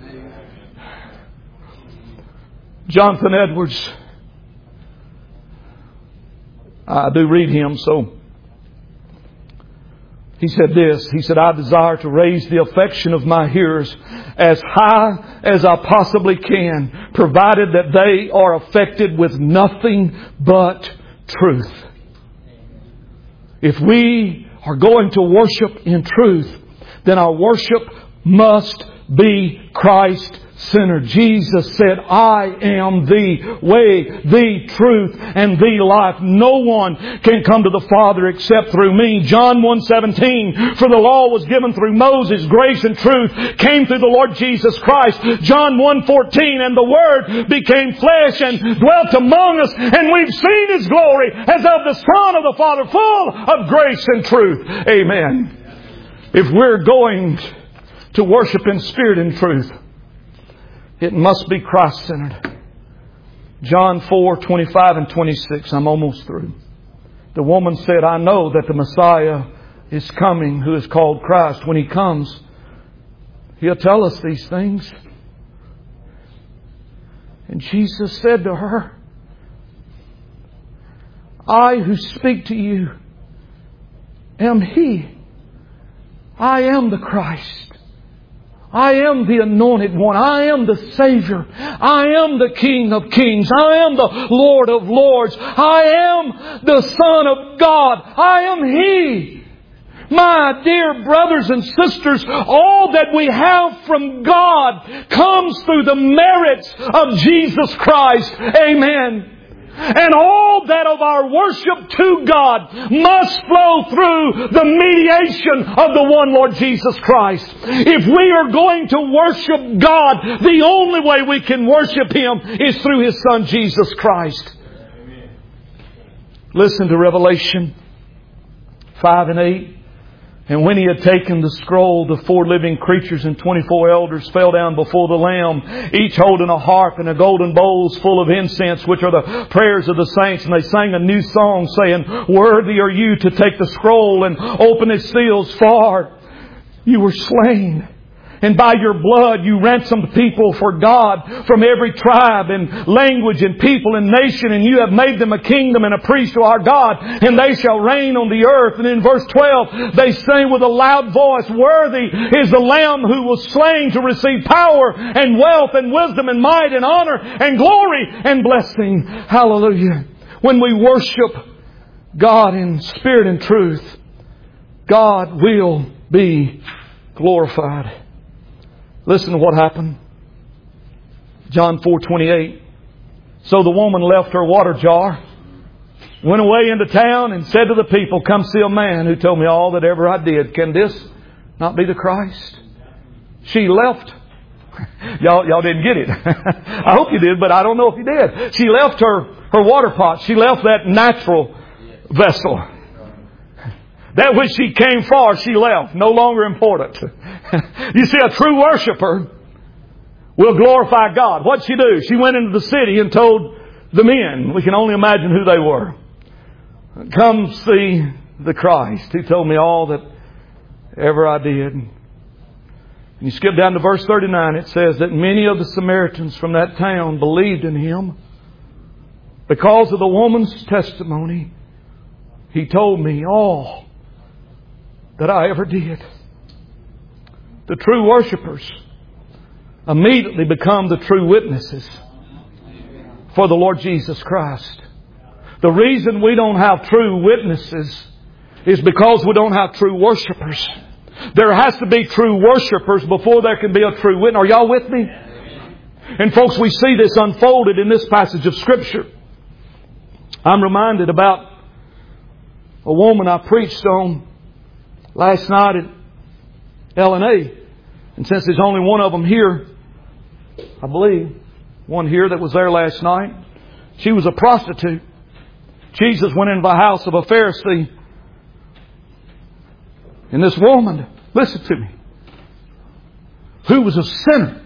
Jonathan Edwards, I do read him, so he said this. He said, I desire to raise the affection of my hearers as high as I possibly can, provided that they are affected with nothing but truth. If we are going to worship in truth, then our worship must be Christ-centered. Jesus said, I am the way, the truth, and the life. No one can come to the Father except through me. John 1:17, for the law was given through Moses, grace and truth came through the Lord Jesus Christ. John 1:14, and the Word became flesh and dwelt among us, and we've seen His glory as of the Son of the Father, full of grace and truth. Amen. If we're going to worship in spirit and truth, it must be Christ-centered. John 4:25 and 26. I'm almost through. The woman said, I know that the Messiah is coming, who is called Christ. When He comes, He'll tell us these things. And Jesus said to her, I who speak to you am He. I am the Christ. I am the Anointed One. I am the Savior. I am the King of Kings. I am the Lord of Lords. I am the Son of God. I am He. My dear brothers and sisters, all that we have from God comes through the merits of Jesus Christ. Amen. And all that of our worship to God must flow through the mediation of the one Lord Jesus Christ. If we are going to worship God, the only way we can worship Him is through His Son Jesus Christ. Listen to Revelation 5 and 8. And when He had taken the scroll, the 4 living creatures and 24 elders fell down before the Lamb, each holding a harp and a golden bowls full of incense, which are the prayers of the saints. And they sang a new song, saying, Worthy are you to take the scroll and open its seals, for you were slain. And by your blood you ransomed people for God from every tribe and language and people and nation. And you have made them a kingdom and a priest to our God. And they shall reign on the earth. And in verse 12 they sing with a loud voice, Worthy is the Lamb who was slain to receive power and wealth and wisdom and might and honor and glory and blessing. Hallelujah. When we worship God in spirit and truth, God will be glorified. Listen to what happened. John 4:28. So the woman left her water jar, went away into town, and said to the people, Come see a man who told me all that ever I did. Can this not be the Christ? She left. Y'all didn't get it. I hope you did, but I don't know if you did. She left her water pot. She left that natural vessel. That which she came for, she left. No longer important. You see, a true worshiper will glorify God. What'd she do? She went into the city and told the men. We can only imagine who they were. Come see the Christ who told me all that ever I did. And you skip down to verse 39. It says that many of the Samaritans from that town believed in Him because of the woman's testimony. He told me all that I ever did. The true worshipers immediately become the true witnesses for the Lord Jesus Christ. The reason we don't have true witnesses is because we don't have true worshipers. There has to be true worshipers before there can be a true witness. Are y'all with me? And folks, we see this unfolded in this passage of Scripture. I'm reminded about a woman I preached on last night at L&A. And since there's only one of them here, I believe, one here that was there last night, she was a prostitute. Jesus went into the house of a Pharisee. And this woman, listen to me, who was a sinner,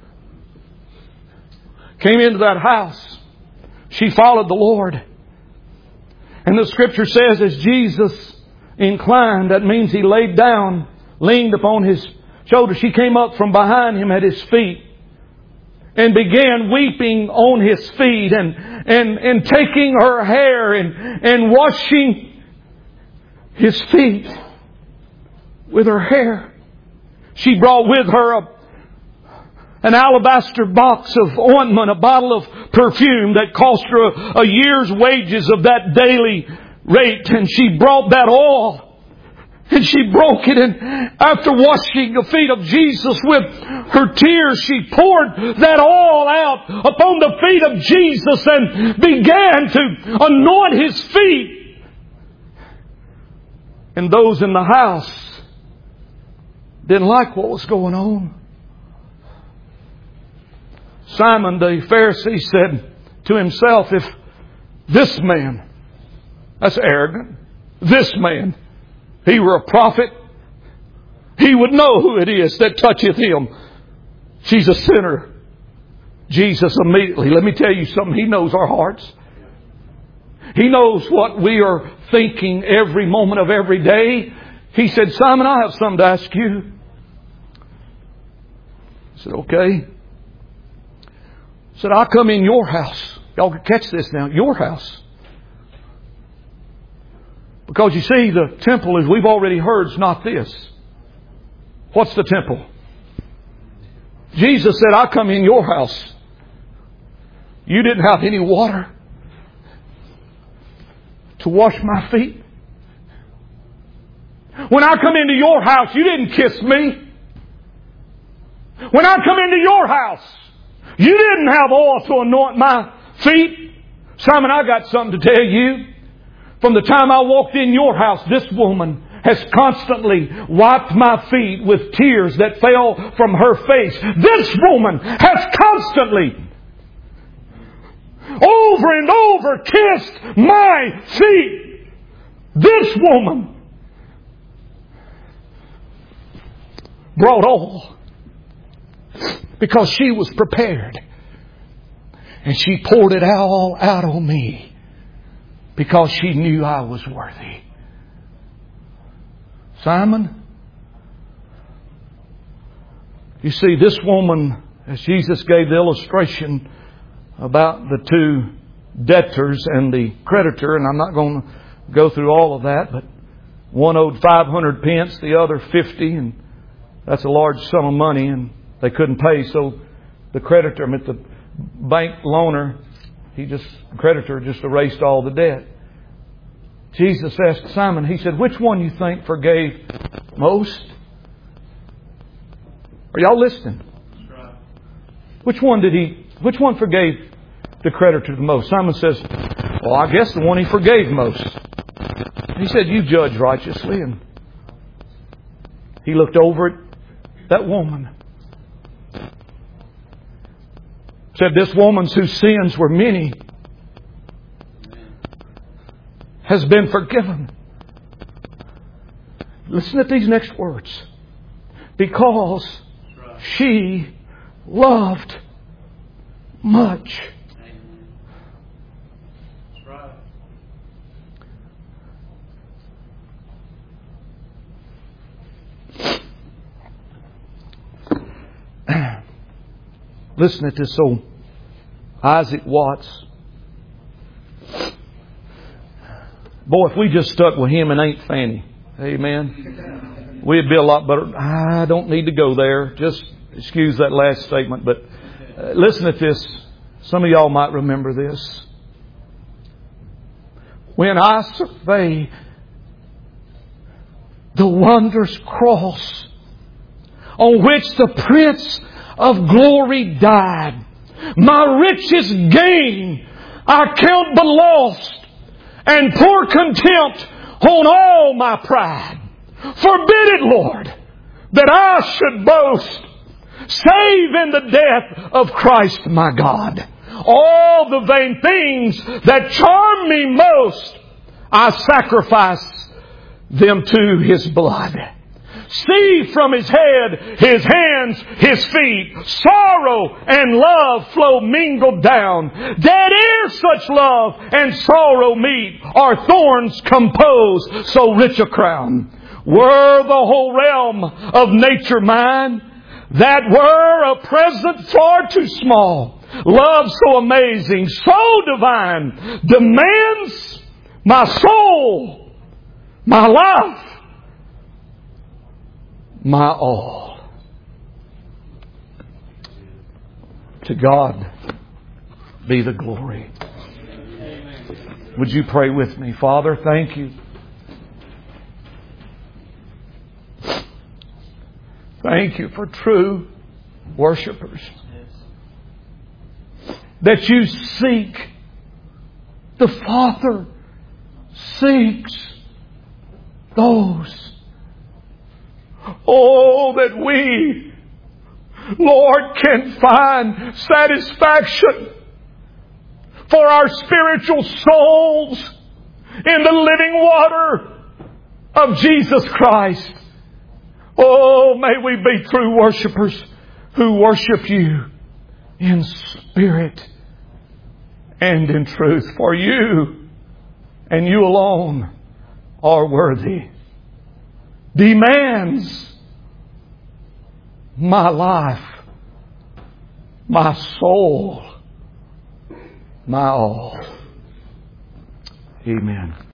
came into that house. She followed the Lord. And the Scripture says as Jesus inclined, that means He laid down, leaned upon His shoulder. She came up from behind Him at His feet and began weeping on His feet and taking her hair and washing His feet with her hair. She brought with her an alabaster box of ointment, a bottle of perfume that cost her a year's wages of that daily rate. And she brought that all And she broke it, and after washing the feet of Jesus with her tears, she poured that all out upon the feet of Jesus and began to anoint His feet. And those in the house didn't like what was going on. Simon the Pharisee said to himself, if this man, that's arrogant, this man, he were a prophet, he would know who it is that toucheth him. She's a sinner. Jesus immediately, let me tell you something, He knows our hearts. He knows what we are thinking every moment of every day. He said, Simon, I have something to ask you. I said, okay. He said, I come in your house. Y'all can catch this now. Your house. Because you see, the temple, as we've already heard, is not this. What's the temple? Jesus said, I come in your house. You didn't have any water to wash my feet. When I come into your house, you didn't kiss me. When I come into your house, you didn't have oil to anoint my feet. Simon, I got something to tell you. From the time I walked in your house, this woman has constantly wiped my feet with tears that fell from her face. This woman has constantly, over and over, kissed my feet. This woman brought all because she was prepared. And she poured it all out on me because she knew I was worthy. Simon, you see, this woman, as Jesus gave the illustration about the two debtors and the creditor, and I'm not going to go through all of that, but one owed 500 pence, the other 50, and that's a large sum of money, and they couldn't pay, so the creditor, the bank loaner, the creditor just erased all the debt. Jesus asked Simon, He said, which one you think forgave most? Are y'all listening? Which one forgave the creditor the most? Simon says, well, I guess the one he forgave most. He said, you judge righteously. And he looked over at that woman. Said, this woman whose sins were many has been forgiven. Listen to these next words. Because she loved much. Listen to this old Isaac Watts. Boy, if we just stuck with him and ain't Fanny, amen, we'd be a lot better. I don't need to go there. Just excuse that last statement. But listen to this. Some of y'all might remember this. When I survey the wondrous cross on which the Prince of Glory died, my richest gain I count but lost, and pour contempt on all my pride. Forbid it, Lord, that I should boast, save in the death of Christ my God. All the vain things that charm me most, I sacrifice them to His blood. See from His head, His hands, His feet, sorrow and love flow mingled down. Dead ere such love and sorrow meet, our thorns compose so rich a crown. Were the whole realm of nature mine, that were a present far too small. Love so amazing, so divine, demands my soul, my life, my all. To God be the glory. Would you pray with me? Father, thank You Thank you for true worshipers. That you seek. The Father seeks those. Oh, that we, Lord, can find satisfaction for our spiritual souls in the living water of Jesus Christ. Oh, may we be true worshipers who worship you in spirit and in truth. For you and you alone are worthy. Demands my life, my soul, my all. Amen.